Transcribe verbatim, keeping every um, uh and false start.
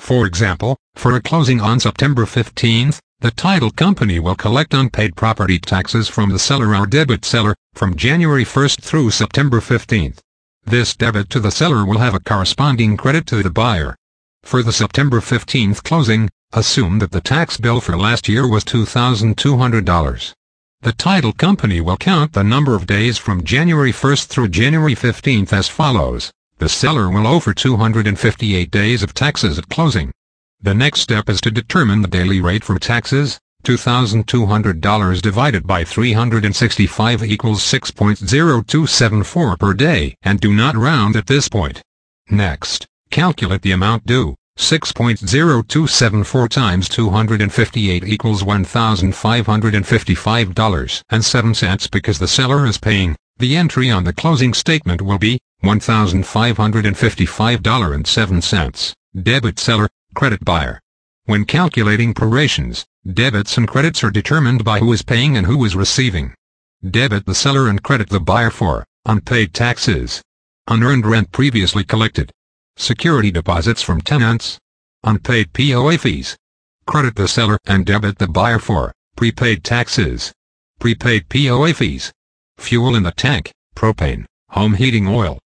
For example, for a closing on September fifteenth, the title company will collect unpaid property taxes from the seller or debit seller from January first through September fifteenth. This debit to the seller will have a corresponding credit to the buyer. For the September fifteenth closing, assume that the tax bill for last year was two thousand two hundred dollars. The title company will count the number of days from January first through January fifteenth as follows. The seller will owe for two hundred fifty-eight days of taxes at closing. The next step is to determine the daily rate for taxes. two thousand two hundred dollars divided by three hundred sixty-five equals six point zero two seven four per day, and do not round at this point. Next, calculate the amount due. six point zero two seven four times two hundred fifty-eight equals one thousand five hundred fifty-five dollars and seven cents because the seller is paying. The entry on the closing statement will be one thousand five hundred fifty-five dollars and seven cents. Debit seller, credit buyer. When calculating prorations, debits and credits are determined by who is paying and who is receiving. Debit the seller and credit the buyer for unpaid taxes, unearned rent previously collected, security deposits from tenants, unpaid P O A fees. Credit the seller and debit the buyer for prepaid taxes, prepaid P O A fees, fuel in the tank, propane, home heating oil,